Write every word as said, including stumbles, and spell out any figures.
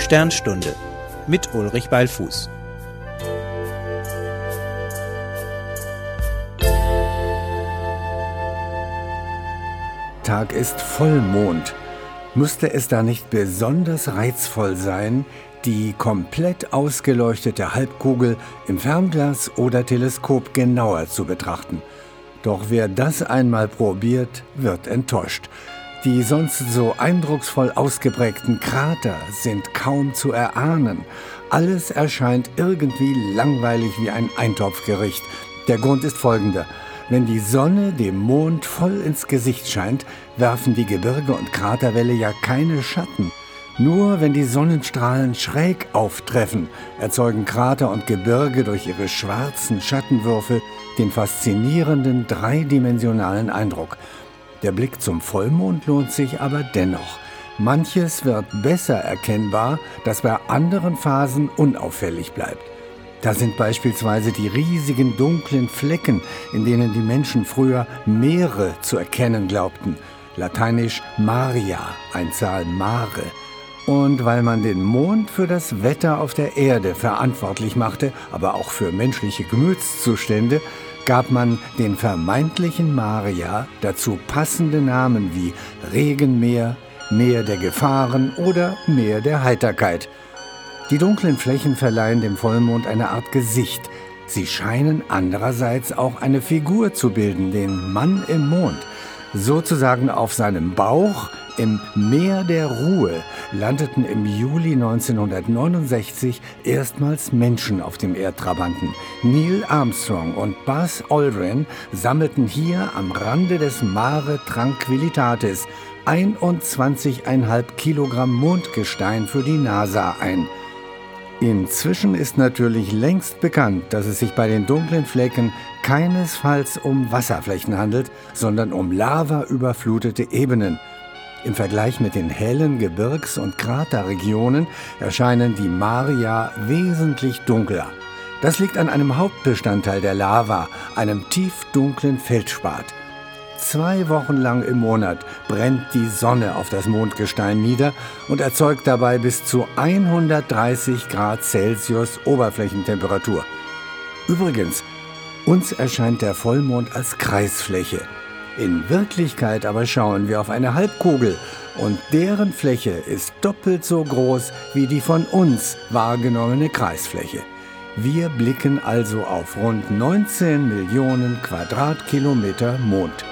Sternstunde mit Ulrich Ballfuß. Tag ist Vollmond. Müsste es da nicht besonders reizvoll sein, die komplett ausgeleuchtete Halbkugel im Fernglas oder Teleskop genauer zu betrachten? Doch wer das einmal probiert, wird enttäuscht. Die sonst so eindrucksvoll ausgeprägten Krater sind kaum zu erahnen. Alles erscheint irgendwie langweilig wie ein Eintopfgericht. Der Grund ist folgender: Wenn die Sonne dem Mond voll ins Gesicht scheint, werfen die Gebirge und Kraterwälle ja keine Schatten. Nur wenn die Sonnenstrahlen schräg auftreffen, erzeugen Krater und Gebirge durch ihre schwarzen Schattenwürfe den faszinierenden dreidimensionalen Eindruck. Der Blick zum Vollmond lohnt sich aber dennoch. Manches wird besser erkennbar, das bei anderen Phasen unauffällig bleibt. Da sind beispielsweise die riesigen dunklen Flecken, in denen die Menschen früher Meere zu erkennen glaubten. Lateinisch Maria, Einzahl Mare. Und weil man den Mond für das Wetter auf der Erde verantwortlich machte, aber auch für menschliche Gemütszustände, gab man den vermeintlichen Maria dazu passende Namen wie Regenmeer, Meer der Gefahren oder Meer der Heiterkeit. Die dunklen Flächen verleihen dem Vollmond eine Art Gesicht. Sie scheinen andererseits auch eine Figur zu bilden, den Mann im Mond. Sozusagen auf seinem Bauch im Meer der Ruhe landeten im Juli neunzehnhundertneunundsechzig erstmals Menschen auf dem Erdtrabanten. Neil Armstrong und Buzz Aldrin sammelten hier am Rande des Mare Tranquillitatis einundzwanzig Komma fünf Kilogramm Mondgestein für die NASA ein. Inzwischen ist natürlich längst bekannt, dass es sich bei den dunklen Flecken keinesfalls um Wasserflächen handelt, sondern um lavaüberflutete Ebenen. Im Vergleich mit den hellen Gebirgs- und Kraterregionen erscheinen die Maria wesentlich dunkler. Das liegt an einem Hauptbestandteil der Lava, einem tiefdunklen Feldspat. Zwei Wochen lang im Monat brennt die Sonne auf das Mondgestein nieder und erzeugt dabei bis zu hundertdreißig Grad Celsius Oberflächentemperatur. Übrigens, uns erscheint der Vollmond als Kreisfläche. In Wirklichkeit aber schauen wir auf eine Halbkugel und deren Fläche ist doppelt so groß wie die von uns wahrgenommene Kreisfläche. Wir blicken also auf rund neunzehn Millionen Quadratkilometer Mond.